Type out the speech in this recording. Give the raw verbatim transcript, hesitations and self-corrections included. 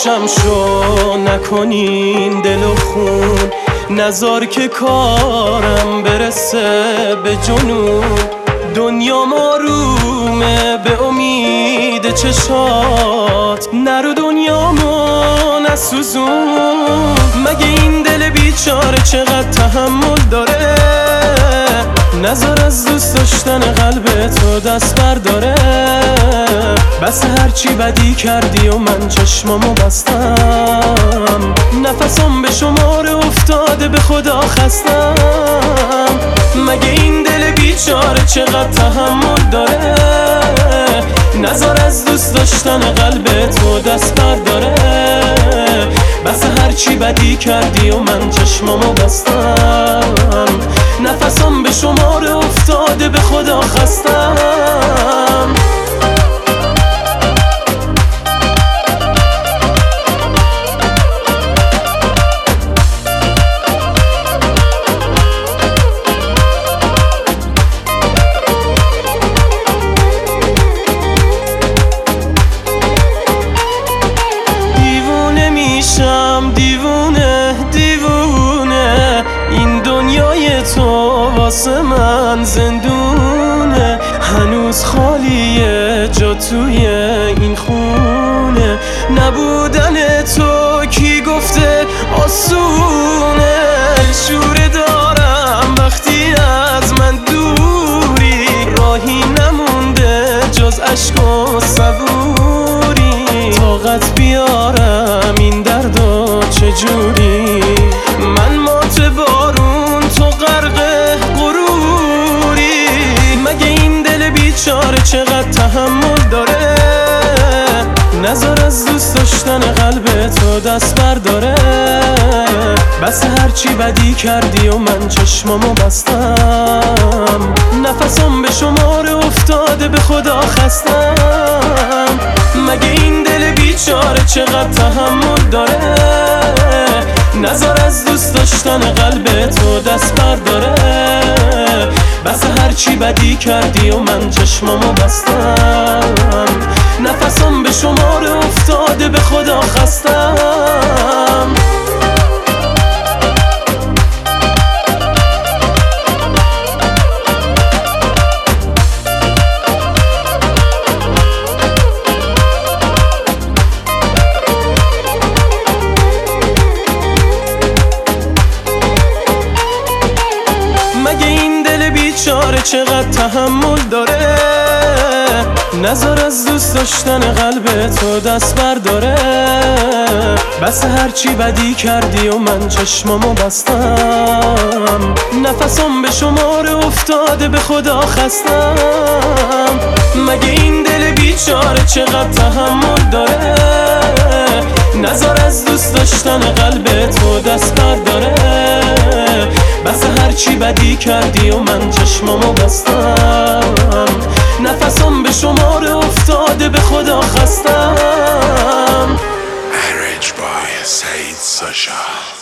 روشم شو، نکنین دل و خون، نزار که کارم برسه به جنون. دنیا آرومه به امید چشات، نرو دنیامو نسوزون. مگه این دل بیچاره چقدر تحمل داره؟ نزار از دوست داشتن قلب تو دست برداره. بس هرچی بدی کردی و من چشمامو بستم، نفسم به شماره افتاده به خدا خستم. مگه این دل بیچاره چقدر تحمل داره؟ نزار از دوست داشتن قلب تو دست برداره. بس هرچی بدی کردی و من چشمامو بستم، نفسم به شماره افتاده به خدا خستم. دیوونه دیوونه این دنیای تو واسه من زندونه. هنوز خالیه جا توی این خونه. نبودن تو کی گفته آسونه؟ شوره دارم وقتی از من دوری، راهی نمونده جز عشق و صبوری. طاقت بیارم این درد و چجوری؟ من مات بارون تو غرق غروری. مگه این دل بیچاره چقدر تحمل داره؟ نزار از دوست داشتن قلب تو دست برداره. بس هرچی بدی کردی و من چشمامو بستم، نفسم به شماره افتاده به خدا خستم. مگه این دل بیچاره چقدر تحمل داره؟ نزار از دوست داشتن قلب تو دست برداره. بس هرچی بدی کردی و من چشمامو بستم، نفسم به شماره افتاده به خدا خستم. مگه این دل بیچاره چقدر تحمل داره؟ نزار از دوست داشتن قلب تو دست برداره. بس هرچی بدی کردی و من چشمامو بستم، نفسم به شماره افتاده به خدا خستم. مگه این دل بیچاره چقدر تحمل داره؟ نزار از دوست داشتن قلب تو دست برداره. بس هرچی بدی کردی و من چشمامو بستم، نفسم به شماره افتاده به خدا خستم. Marriage by Said Sasha.